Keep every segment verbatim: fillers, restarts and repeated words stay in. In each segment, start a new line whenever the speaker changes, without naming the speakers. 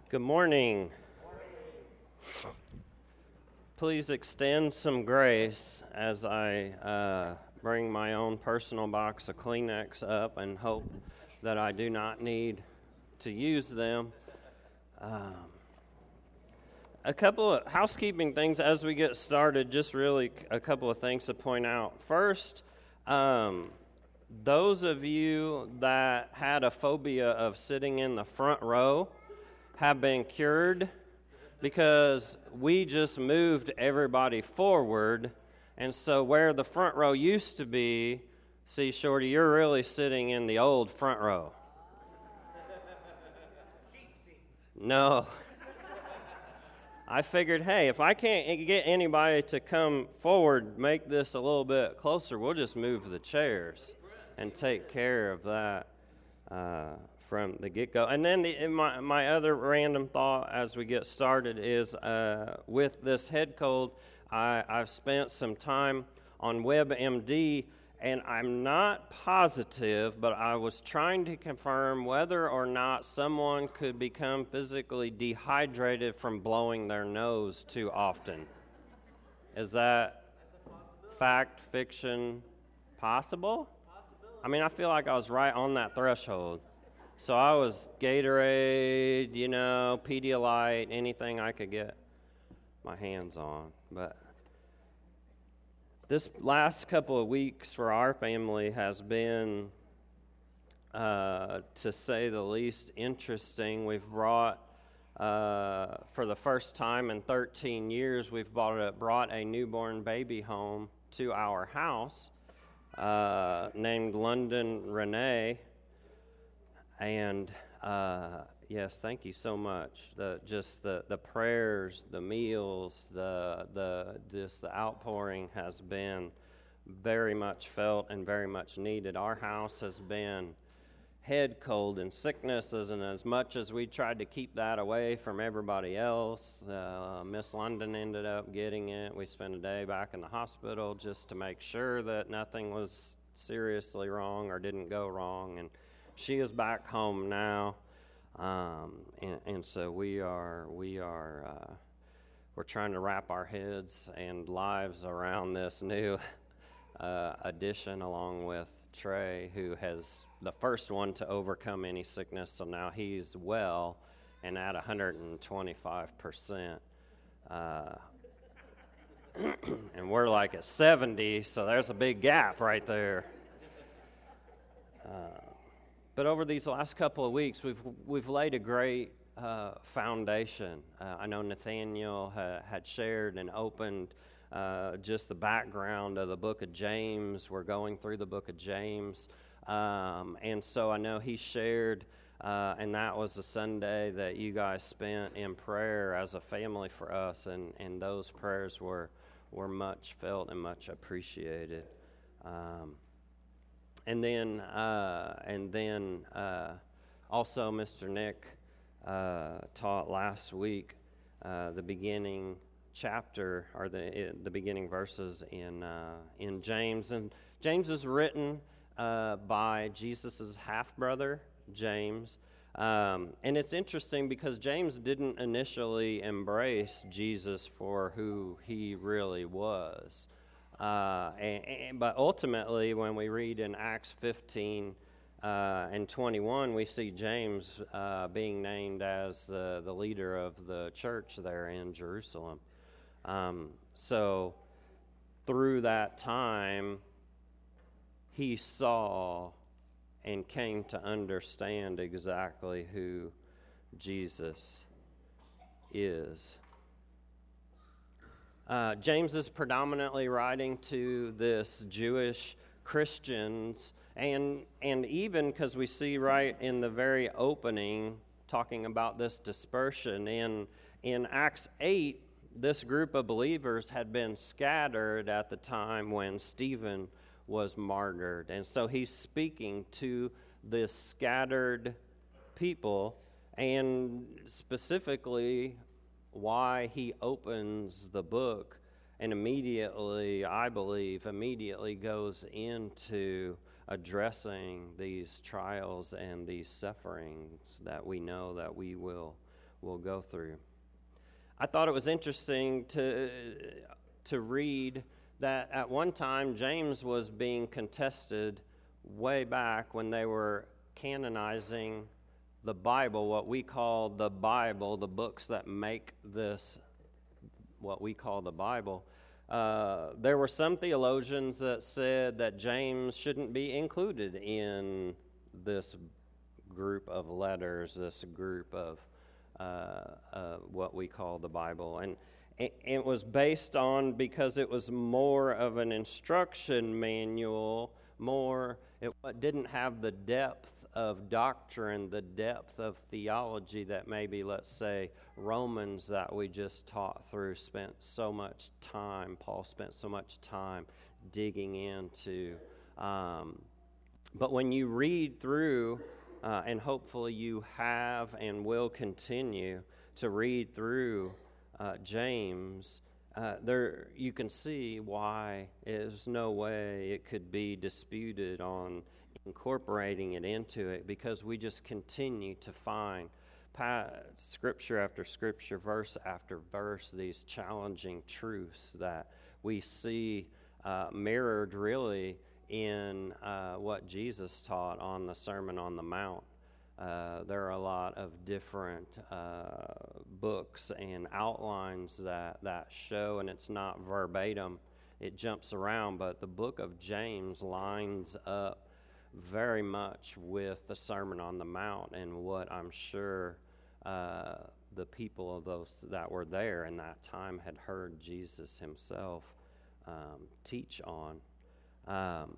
Good morning. Please extend some grace as I uh, bring my own personal box of Kleenex up and hope that I do not need to use them. Um, a couple of housekeeping things as we get started, just really a couple of things to point out. First, um, those of you that had a phobia of sitting in the front row have been cured, because we just moved everybody forward, and so where the front row used to be, see, Shorty, you're really sitting in the old front row. No. I figured, hey, if I can't get anybody to come forward, make this a little bit closer, we'll just move the chairs and take care of that uh, from the get-go. And then the, my, my other random thought as we get started is uh, with this head cold, I, I've spent some time on WebMD, and I'm not positive, but I was trying to confirm whether or not someone could become physically dehydrated from blowing their nose too often. Is that fact, fiction, possible? I mean, I feel like I was right on that threshold. So I was Gatorade, you know, Pedialyte, anything I could get my hands on. But this last couple of weeks for our family has been, uh, to say the least, interesting. We've brought, uh, for the first time in thirteen years, we've brought a, brought a newborn baby home to our house uh, named London Renee. And uh, yes, thank you so much. The just the, the prayers, the meals, the the just the outpouring has been very much felt and very much needed. Our house has been head cold and sicknesses, and as much as we tried to keep that away from everybody else, uh, Miss London ended up getting it. We spent a day back in the hospital just to make sure that nothing was seriously wrong or didn't go wrong, and she is back home now, um, and, and so we are we are uh, we're trying to wrap our heads and lives around this new uh, addition, along with Trey, who has the first one to overcome any sickness. So now he's well and at one hundred twenty-five percent, uh, and we're like at seventy. So there's a big gap right there. Uh, But over these last couple of weeks, we've we've laid a great uh, foundation. Uh, I know Nathaniel ha, had shared and opened uh, just the background of the book of James. We're going through the book of James. Um, and so I know he shared, uh, and that was the Sunday that you guys spent in prayer as a family for us. And, and those prayers were, were much felt and much appreciated. Um And then, uh, and then, uh, also, Mister Nick uh, taught last week uh, the beginning chapter, or the uh, the beginning verses in uh, in James. And James is written uh, by Jesus' half brother, James. Um, and it's interesting because James didn't initially embrace Jesus for who he really was. Uh, and, and, but ultimately, when we read in Acts fifteen uh, and twenty-one, we see James uh, being named as uh, the leader of the church there in Jerusalem. Um, so through that time, he saw and came to understand exactly who Jesus is. Uh, James is predominantly writing to this Jewish Christians, and and even because we see right in the very opening talking about this dispersion in in Acts eight, this group of believers had been scattered at the time when Stephen was martyred, and so he's speaking to this scattered people, and specifically why he opens the book and immediately, I believe, immediately goes into addressing these trials and these sufferings that we know that we will will go through. I thought it was interesting to to read that at one time James was being contested way back when they were canonizing the Bible, what we call the Bible, the books that make this what we call the Bible. Uh, there were some theologians that said that James shouldn't be included in this group of letters, this group of uh, uh, what we call the Bible. And it, it was based on, because it was more of an instruction manual, more, it didn't have the depth of doctrine, the depth of theology that maybe, let's say, Romans that we just taught through spent so much time, Paul spent so much time digging into. Um, but when you read through, uh, and hopefully you have and will continue to read through uh, James, uh, there you can see why there's no way it could be disputed on incorporating it into it, because we just continue to find pa- scripture after scripture, verse after verse, these challenging truths that we see uh, mirrored really in uh, what Jesus taught on the Sermon on the Mount. Uh, there are a lot of different uh, books and outlines that, that show, and it's not verbatim, it jumps around, but the book of James lines up very much with the Sermon on the Mount and what I'm sure uh, the people of those that were there in that time had heard Jesus himself um, teach on. Um,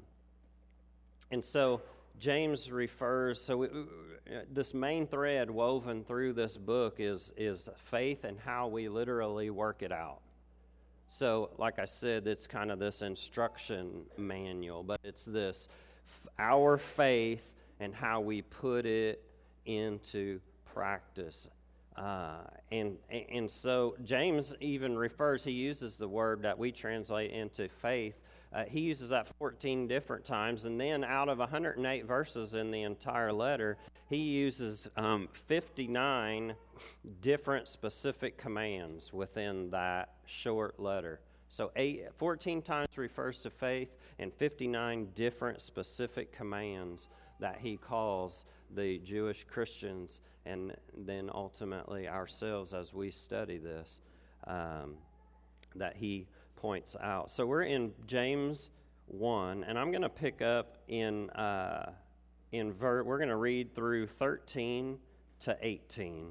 and so James refers, so we, this main thread woven through this book is, is faith and how we literally work it out. So, like I said, it's kind of this instruction manual, but it's this our faith and how we put it into practice. Uh, and and so James even refers, he uses the word that we translate into faith. Uh, he uses that fourteen different times, and then out of one hundred eight verses in the entire letter, he uses um, fifty-nine different specific commands within that short letter. So eight, fourteen times refers to faith, and fifty-nine different specific commands that he calls the Jewish Christians, and then ultimately ourselves as we study this, um, that he points out. So we're in James one, and I'm going to pick up in uh, in ver- we're going to read through thirteen to eighteen.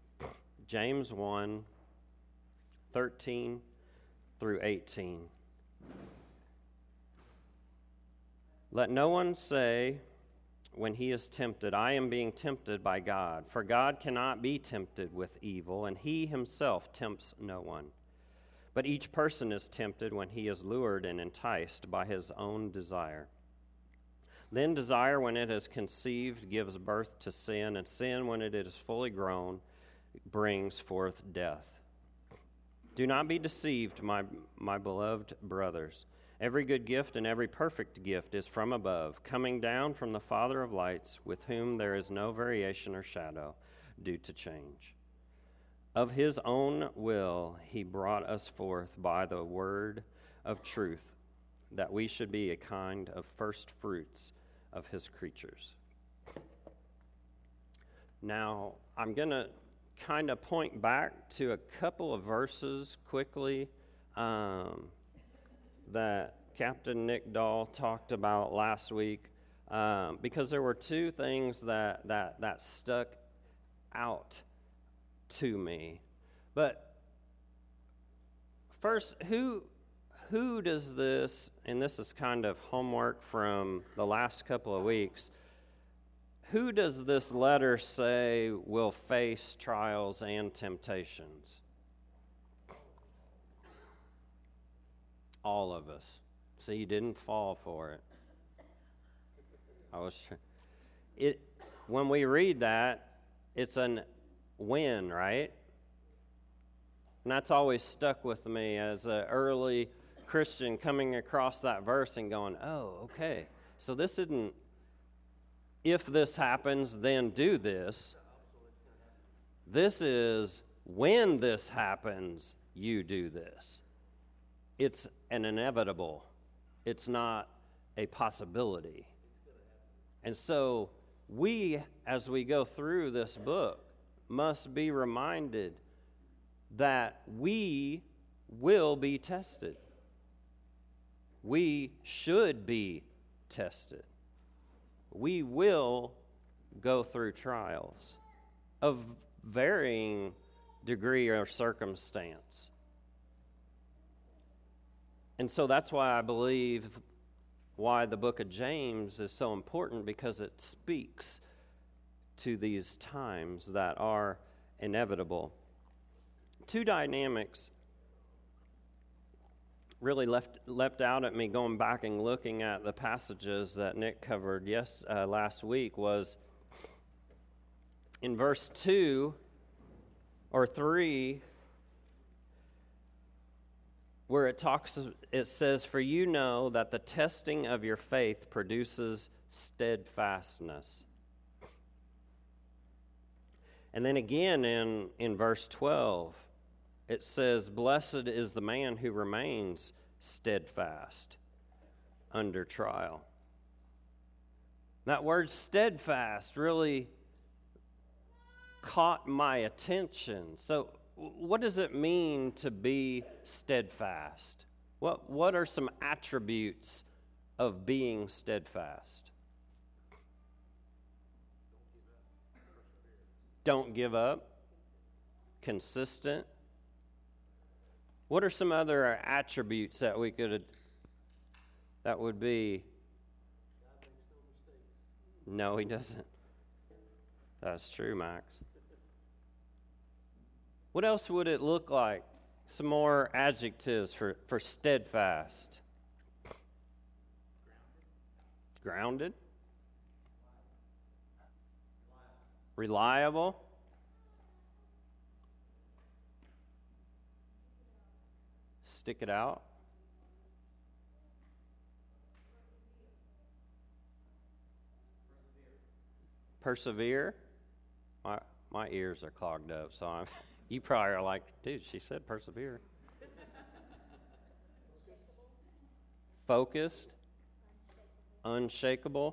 James one, thirteen through eighteen. Let no one say when he is tempted, I am being tempted by God. For God cannot be tempted with evil, and he himself tempts no one. But each person is tempted when he is lured and enticed by his own desire. Then desire, when it is conceived, gives birth to sin, and sin, when it is fully grown, brings forth death. Do not be deceived, my, my beloved brothers. Every good gift and every perfect gift is from above, coming down from the Father of lights, with whom there is no variation or shadow due to change. Of his own will he brought us forth by the word of truth, that we should be a kind of first fruits of his creatures. Now, I'm going to kind of point back to a couple of verses quickly um, that Captain Nick Dahl talked about last week, um, because there were two things that, that, that stuck out to me. But first, who who does this, and this is kind of homework from the last couple of weeks, who does this letter say will face trials and temptations? All of us. See, you didn't fall for it. I was it when we read that, it's an win, right? And that's always stuck with me as an early Christian coming across that verse and going, oh, okay. So this isn't, if this happens, then do this. This is when this happens, you do this. It's an inevitable. It's not a possibility. And so we, as we go through this book, must be reminded that we will be tested. We should be tested. We will go through trials of varying degree or circumstance. And so that's why I believe why the book of James is so important, because it speaks to these times that are inevitable. Two dynamics really left leapt out at me going back and looking at the passages that Nick covered yes uh, last week was in verse two or three, where it talks, it says, "For you know that the testing of your faith produces steadfastness." And then again in, in verse twelve, it says, "Blessed is the man who remains steadfast under trial." That word steadfast really caught my attention. So what does it mean to be steadfast? What, what are some attributes of being steadfast? Don't give up. Consistent. What are some other attributes that we could, that would be? No, he doesn't. That's true, Max. What else would it look like? Some more adjectives for, for steadfast. Grounded. Reliable. Stick it out. Persevere. My my ears are clogged up, so I'm. You probably are like, dude, she said persevere. Focused. Unshakable.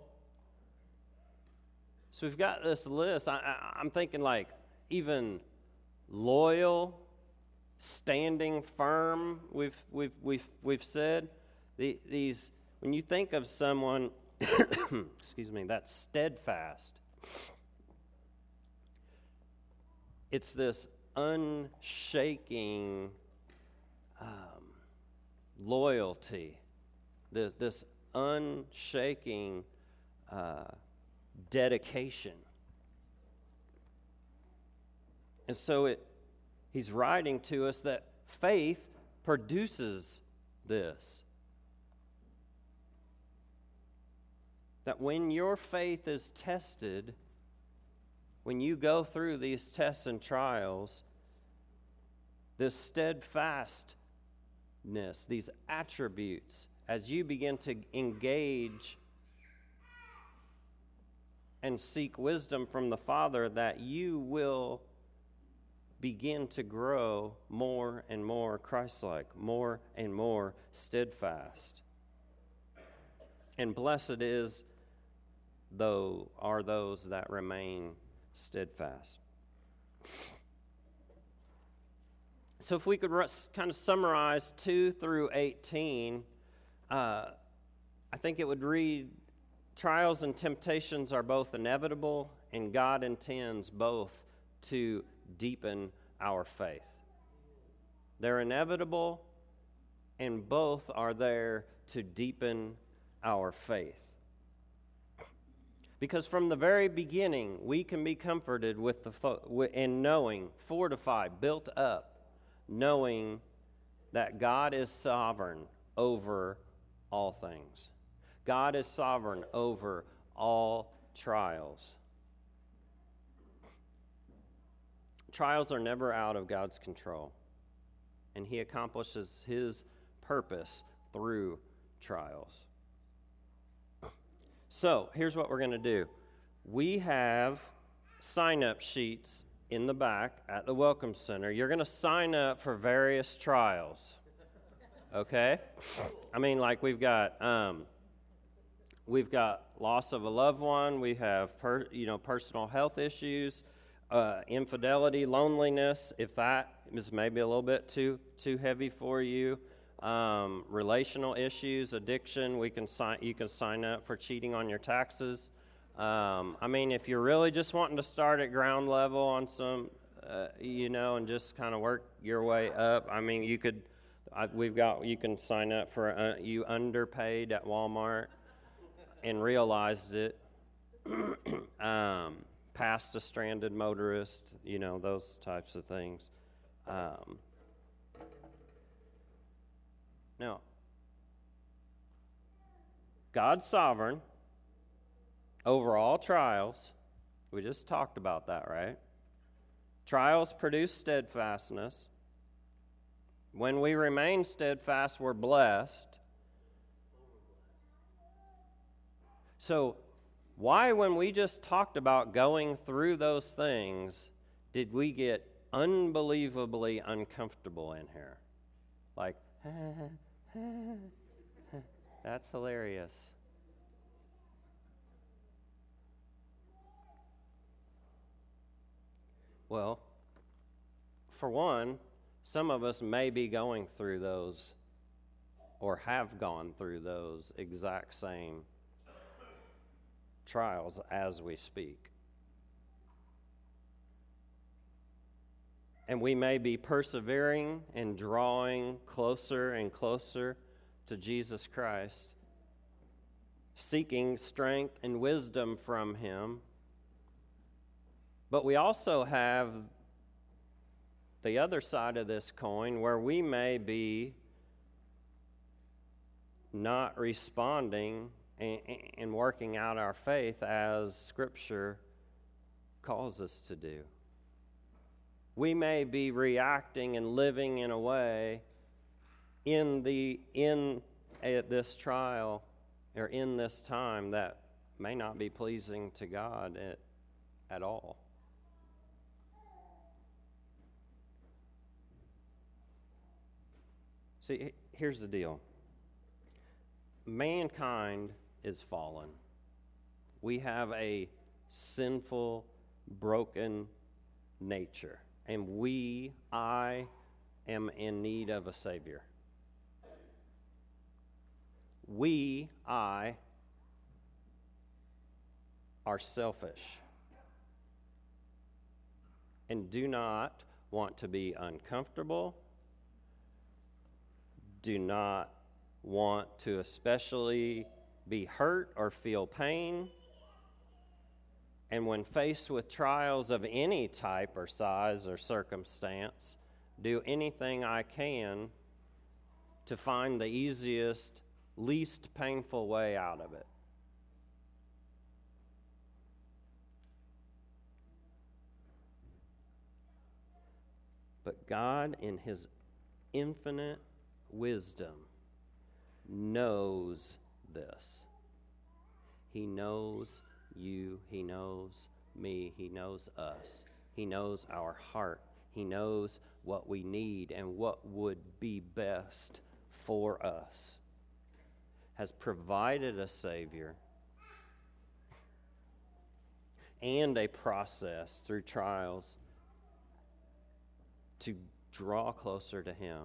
So we've got this list. I, I, I'm thinking like even loyal, standing firm. We've we've we've we've said the, these. When you think of someone, excuse me, that's steadfast. It's this unshaking um, loyalty, this, this unshaking uh, dedication. And so it, he's writing to us that faith produces this. That when your faith is tested, when you go through these tests and trials, this steadfastness, these attributes, as you begin to engage and seek wisdom from the Father, that you will begin to grow more and more Christ-like, more and more steadfast. And blessed is though are those that remain steadfast. So if we could kind of summarize two through eighteen, uh, I think it would read, trials and temptations are both inevitable, and God intends both to deepen our faith. They're inevitable, and both are there to deepen our faith. Because from the very beginning, we can be comforted with the in knowing, fortified, built up, knowing that God is sovereign over all things. God is sovereign over all trials. Trials are never out of God's control, and He accomplishes His purpose through trials. So, here's what we're going to do. We have sign-up sheets in the back at the Welcome Center, you're going to sign up for various trials, okay? I mean, like we've got um, we've got loss of a loved one, we have per, you know personal health issues, uh, infidelity, loneliness. If that is maybe a little bit too too heavy for you, um, relational issues, addiction. We can sign. You can sign up for cheating on your taxes. Um, I mean, if you're really just wanting to start at ground level on some, uh, you know, and just kind of work your way up, I mean, you could, I, we've got, you can sign up for, uh, you underpaid at Walmart and realized it, um, past a stranded motorist, you know, those types of things. Um, now, God's sovereign over all trials. We just talked about that, right? Trials produce steadfastness. When we remain steadfast, we're blessed. So, why, when we just talked about going through those things, did we get unbelievably uncomfortable in here? Like, that's hilarious. Well, for one, some of us may be going through those or have gone through those exact same trials as we speak. And we may be persevering and drawing closer and closer to Jesus Christ, seeking strength and wisdom from Him. But we also have the other side of this coin where we may be not responding and, and working out our faith as Scripture calls us to do. We may be reacting and living in a way in the in at this trial or in this time that may not be pleasing to God at, at all. See, here's the deal. Mankind is fallen. We have a sinful, broken nature. And we, I, am in need of a Savior. We, I, are selfish and do not want to be uncomfortable, do not want to especially be hurt or feel pain. And when faced with trials of any type or size or circumstance, do anything I can to find the easiest, least painful way out of it. But God, in His infinite wisdom, knows this. He knows you. He knows me. He knows us. He knows our heart. He knows what we need and what would be best for us. Has provided a Savior and a process through trials to draw closer to Him.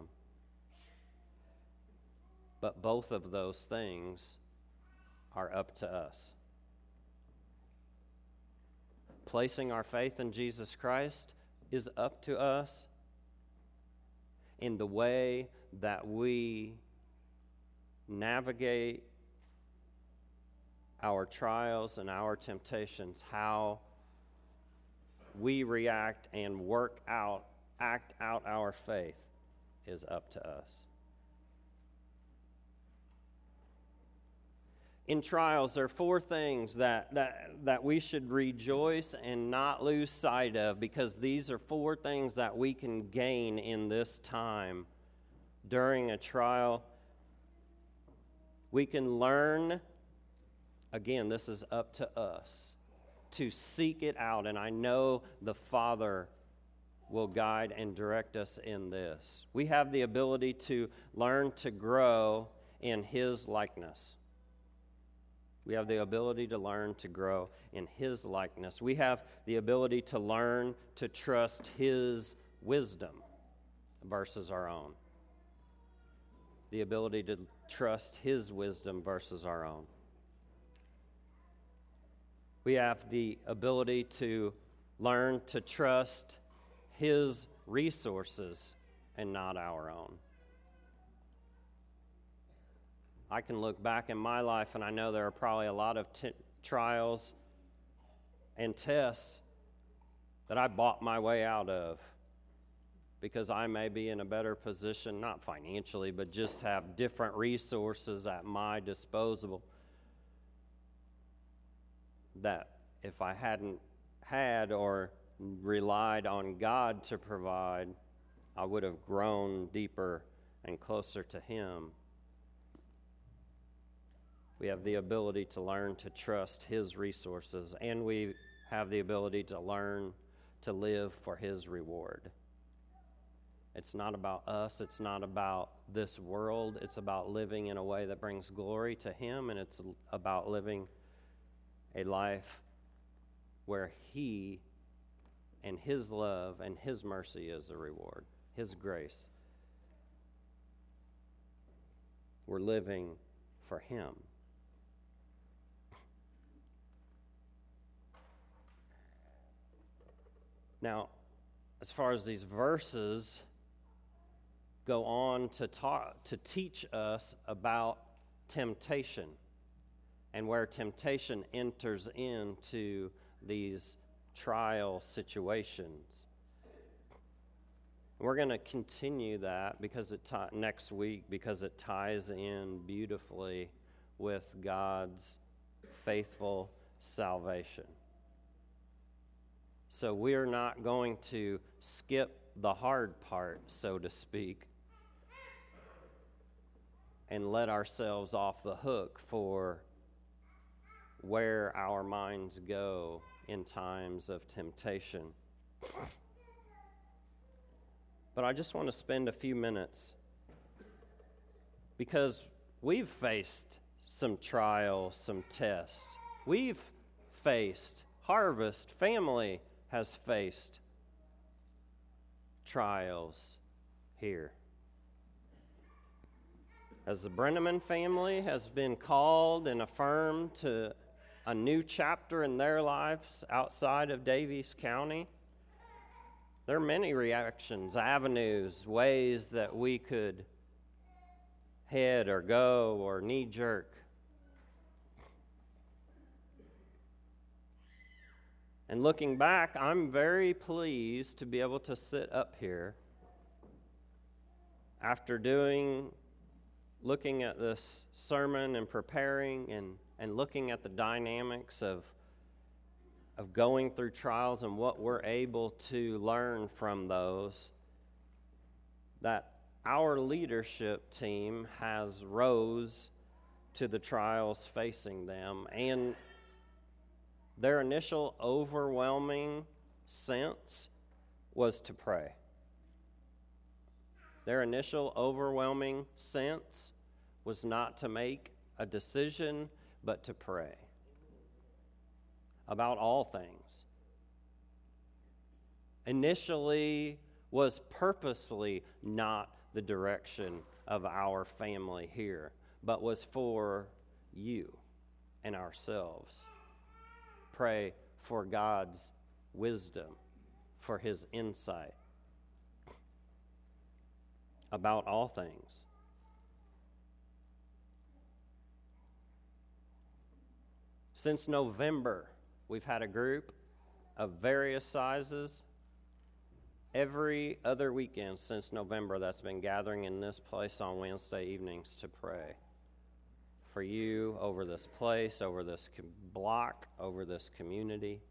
But both of those things are up to us. Placing our faith in Jesus Christ is up to us. In the way that we navigate our trials and our temptations, how we react and work out, act out our faith is up to us. In trials, there are four things that, that, that we should rejoice and not lose sight of, because these are four things that we can gain in this time during a trial. We can learn, again, this is up to us, to seek it out, and I know the Father will guide and direct us in this. We have the ability to learn to grow in His likeness. We have the ability to learn to grow in His likeness. We have the ability to learn to trust His wisdom versus our own. The ability to trust His wisdom versus our own. We have the ability to learn to trust His resources and not our own. I can look back in my life, and I know there are probably a lot of t- trials and tests that I bought my way out of because I may be in a better position, not financially, but just have different resources at my disposal that if I hadn't had or relied on God to provide, I would have grown deeper and closer to Him. We have the ability to learn to trust His resources, and we have the ability to learn to live for His reward. It's not about us. It's not about this world. It's about living in a way that brings glory to Him, and it's about living a life where He and His love and His mercy is the reward, His grace. We're living for Him. Now, as far as these verses go on to talk, to teach us about temptation and where temptation enters into these trial situations. We're going to continue that because it t- next week because it ties in beautifully with God's faithful salvation. So we're not going to skip the hard part, so to speak, and let ourselves off the hook for where our minds go in times of temptation. But I just want to spend a few minutes because we've faced some trials, some tests. We've faced, Harvest family has faced trials here. As the Brenneman family has been called and affirmed to a new chapter in their lives outside of Daviess County, there are many reactions, avenues, ways that we could head or go or knee-jerk. And looking back, I'm very pleased to be able to sit up here after doing, looking at this sermon and preparing and, and looking at the dynamics of, of going through trials and what we're able to learn from those, that our leadership team has rose to the trials facing them, and their initial overwhelming sense was to pray. Their initial overwhelming sense was not to make a decision, but to pray about all things. Initially was purposefully not the direction of our family here, but was for you and ourselves. Pray for God's wisdom, for His insight about all things. Since November, we've had a group of various sizes every other weekend since November that's been gathering in this place on Wednesday evenings to pray for you over this place, over this block, over this community,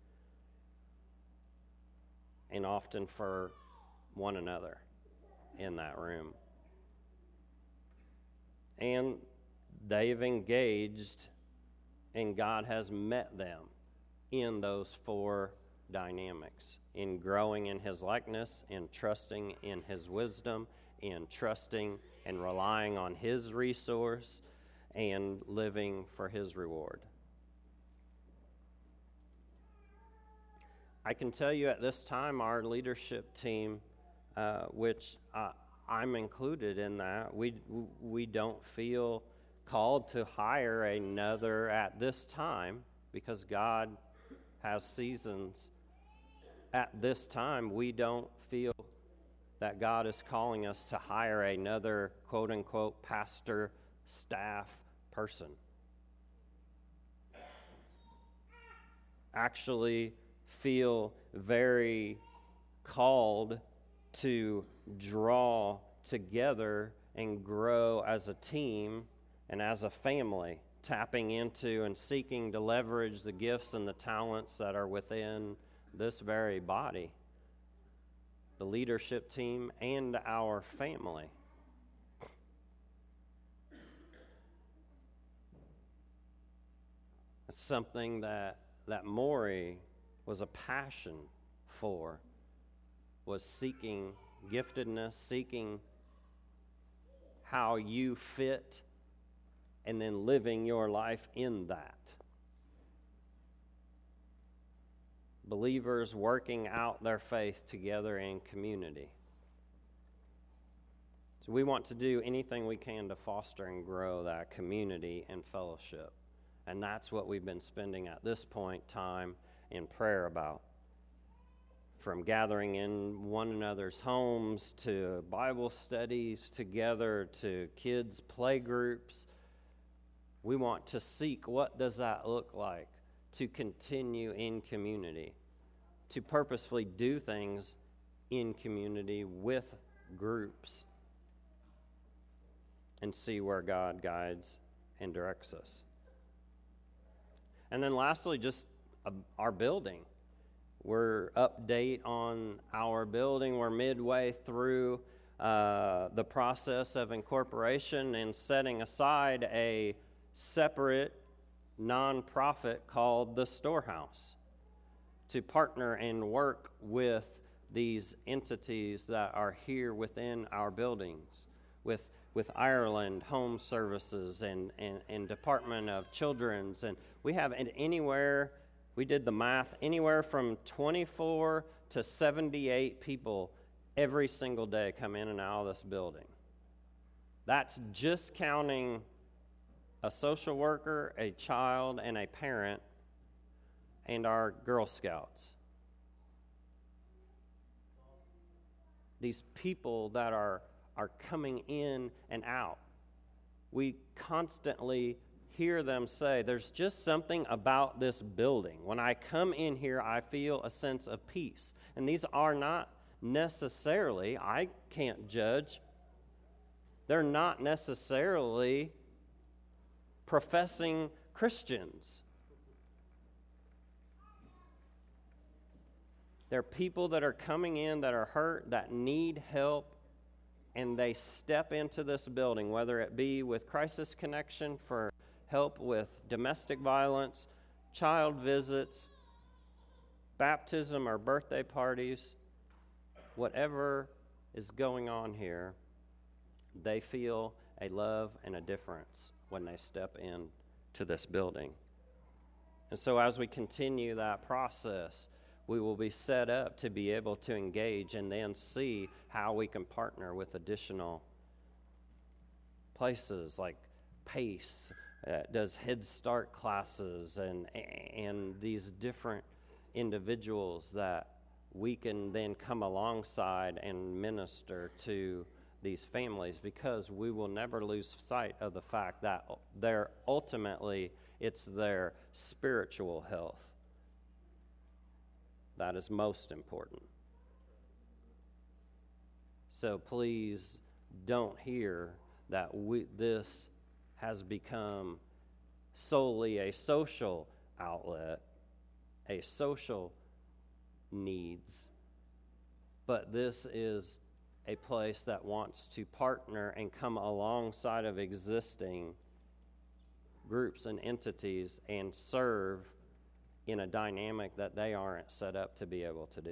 and often for one another in that room. And they've engaged, and God has met them in those four dynamics, in growing in His likeness, in trusting in His wisdom, in trusting and relying on His resource, and living for His reward. I can tell you at this time, our leadership team, uh, which uh, I'm included in that, we we don't feel called to hire another at this time, because God has seasons. At this time, we don't feel that God is calling us to hire another quote-unquote pastor, staff person. Actually feel very called to draw together and grow as a team and as a family, tapping into and seeking to leverage the gifts and the talents that are within this very body, the leadership team, and our family. It's something that, that Maury was a passion for, was seeking giftedness, seeking how you fit, and then living your life in that. Believers working out their faith together in community. So we want to do anything we can to foster and grow that community and fellowship. And that's what we've been spending at this point time in prayer about. From gathering in one another's homes to Bible studies together to kids' play groups. We want to seek, what does that look like to continue in community, to purposefully do things in community with groups, and see where God guides and directs us. And then lastly, just uh, our building. We're update on our building. We're midway through uh, the process of incorporation and setting aside a separate nonprofit called the Storehouse to partner and work with these entities that are here within our buildings, with with Ireland Home Services and, and, and Department of Children's. And we have anywhere, we did the math, anywhere from twenty-four to seventy-eight people every single day come in and out of this building. That's just counting a social worker, a child, and a parent, and our Girl Scouts. These people that are, are coming in and out. We constantly hear them say, there's just something about this building. When I come in here, I feel a sense of peace. And these are not necessarily, I can't judge, they're not necessarily professing Christians. They're people that are coming in that are hurt, that need help, and they step into this building, whether it be with Crisis Connection for help with domestic violence, child visits, baptism or birthday parties, whatever is going on here, they feel a love and a difference when they step in to this building. And so as we continue that process, we will be set up to be able to engage and then see how we can partner with additional places like PACE, uh, does Head Start classes, and and these different individuals that we can then come alongside and minister to these families, because we will never lose sight of the fact that they're ultimately, it's their spiritual health that is most important. So please don't hear that we, this has become solely a social outlet, a social needs, but this is a place that wants to partner and come alongside of existing groups and entities and serve in a dynamic that they aren't set up to be able to do.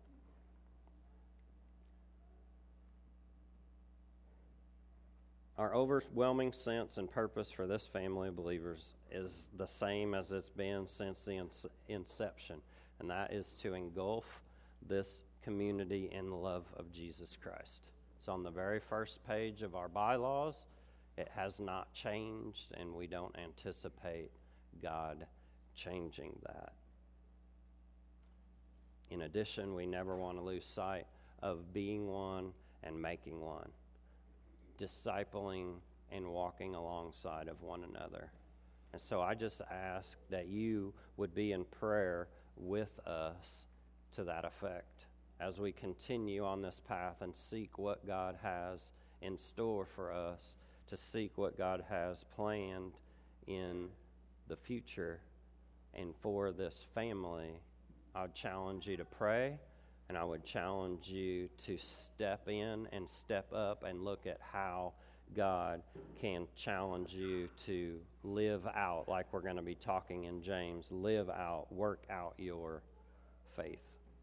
Our overwhelming sense and purpose for this family of believers is the same as it's been since the inception, and that is to engulf this community in the love of Jesus Christ. It's on the very first page of our bylaws. It has not changed, and we don't anticipate God changing that. In addition, we never want to lose sight of being one and making one, discipling and walking alongside of one another. And so I just ask that you would be in prayer with us to that effect as we continue on this path and seek what God has in store for us, to seek what God has planned in the future and for this family. I would challenge you to pray, and I would challenge you to step in and step up and look at how God can challenge you to live out, like we're going to be talking in James, live out, work out your faith.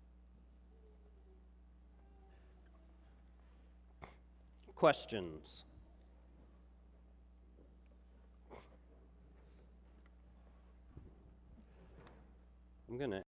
Questions? I'm going to